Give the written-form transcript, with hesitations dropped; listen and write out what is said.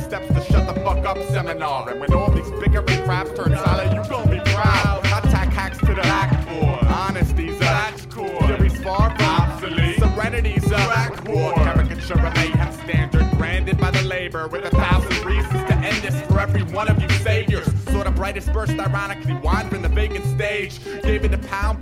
steps to shut the fuck up seminar. And when all these bickering craps turn silent, you gon' be proud. Attack hacks to the backboard. Honesty's that's cool. Theory's far from obsolete. Serenity's a backboard. Caricature of mayhem standard, branded by the labor with 1,000 reasons to end this for every one of you saviors. Sort of brightest burst, ironically, wine from the vacant stage. Gave it a pound.